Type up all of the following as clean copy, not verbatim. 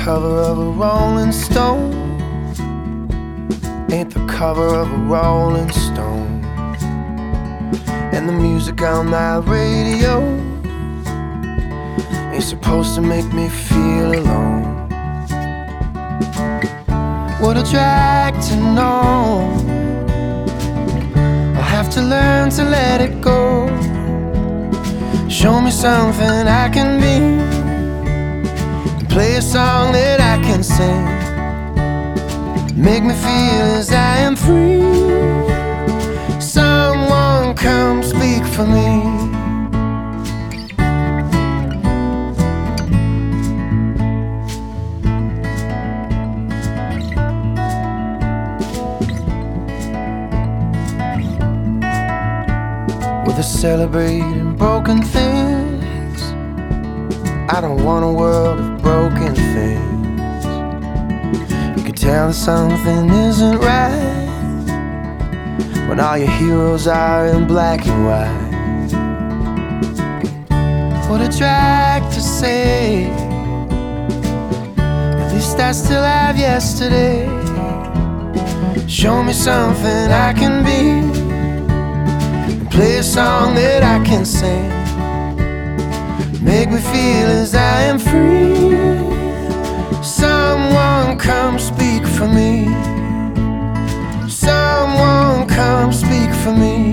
cover of a Rolling Stone. Ain't the cover of a Rolling Stone. And the music on that radio ain't supposed to make me feel alone. What a drag to know. I'll have to learn to let it go. Show me something I can be, play a song that I can sing, make me feel as I am free. Someone come speak for me. With a celebrating broken things, I don't want a world of broken things. You can tell that something isn't right when all your heroes are in black and white. What a drag to say, at least I still have yesterday. Show me something I can be, play a song that I can sing, make me feel as I am free. Someone come speak for me. Someone come speak for me.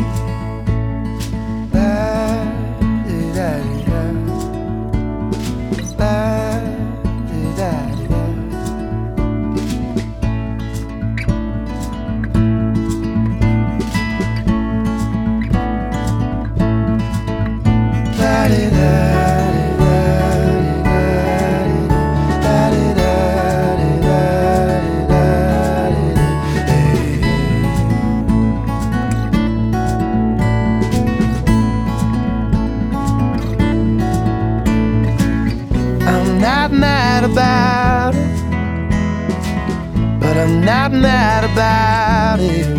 I'm not mad about it, but I'm not mad about it.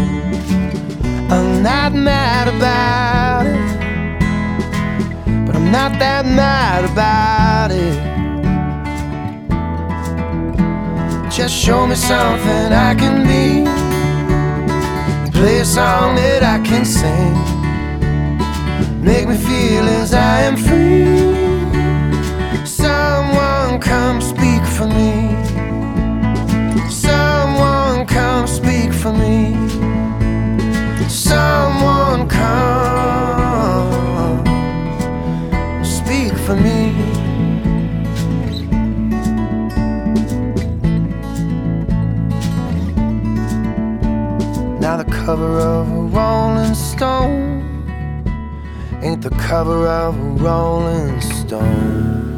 I'm not mad about it, but I'm not that mad about it. Just show me something I can be, play a song that I can sing, make me feel as I am free. Someone come speak for me. Someone come speak for me. Someone come speak for me. Now the cover of a Rolling Stone ain't the cover of a Rolling Stone.